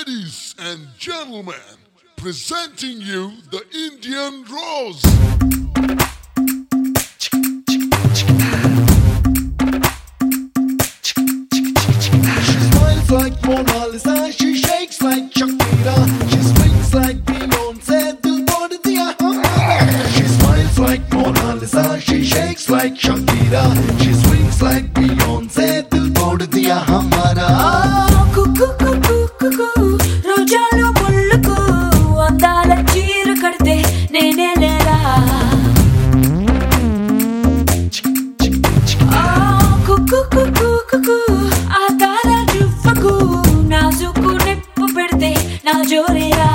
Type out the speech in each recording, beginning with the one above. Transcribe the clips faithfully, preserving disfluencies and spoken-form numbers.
Ladies and gentlemen, presenting you the Indian Rose. She smiles like Mona Lisa, she shakes like Shakira, she swings like Beyonce, dil tod diya hamara. She smiles like Mona Lisa, she shakes like Shakira, she swings like Beyonce, dil tod diya hamara. కుక్కు కుక్కు కుక్కు రోజాలు ముళ్ళకు అందాల చీర కడితే నేనే లేరా కుక్కు కుక్కు కుక్కు ఆ తార జువ్వకు నాజుకు నిప్పు పెడితే నా జోరేరా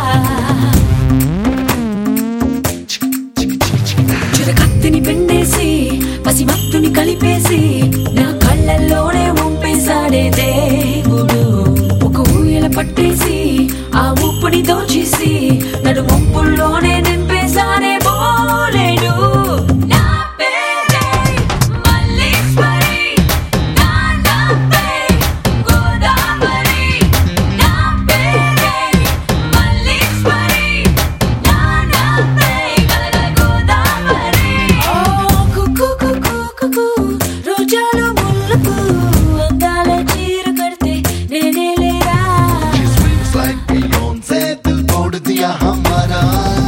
చిరకత్తిని పెండేసి పసిమత్తుని కలిపేసి నా కళ్ళల్లోనే ఉంపేశాడే దేవుడు పట్టేసి ఆ ఉప్పుని దోచేసి నడు ముప్పుల్లోనే నింపేశానే బోలేడు నా పేరే మల్లీశ్వరి నా నాపే గోదావరి నా పేరే మల్లీశ్వరి నా నాపే గలగల గోదావరి ఓ కుక్కు కుక్కు కుక్కు రోజాలు ముళ్ళకు అందాల చీర కడితే నేనే like Beyonce, dil tod diya hamara.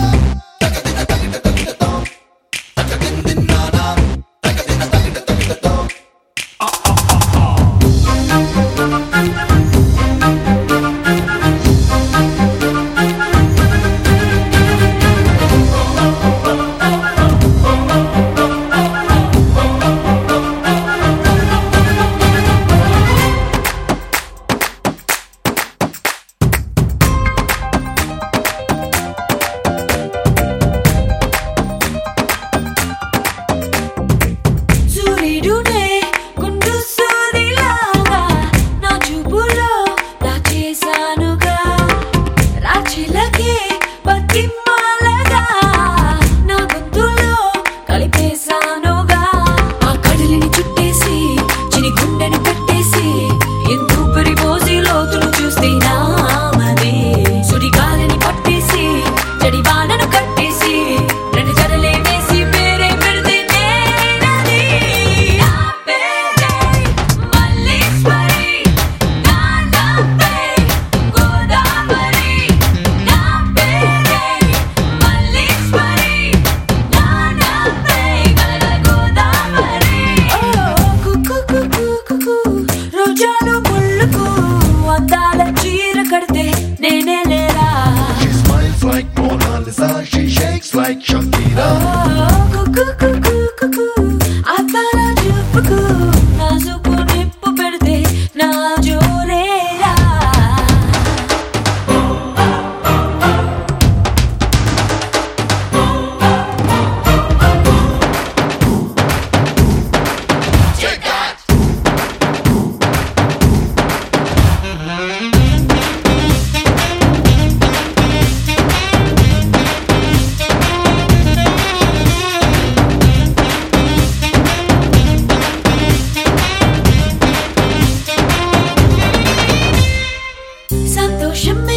She smiles like Mona Lisa, she shakes like Shakira. Oh, cuckoo, cuckoo, cuckoo. Atara jupuku, nazuku nippu pedte na jorera. Take that! సంతోషం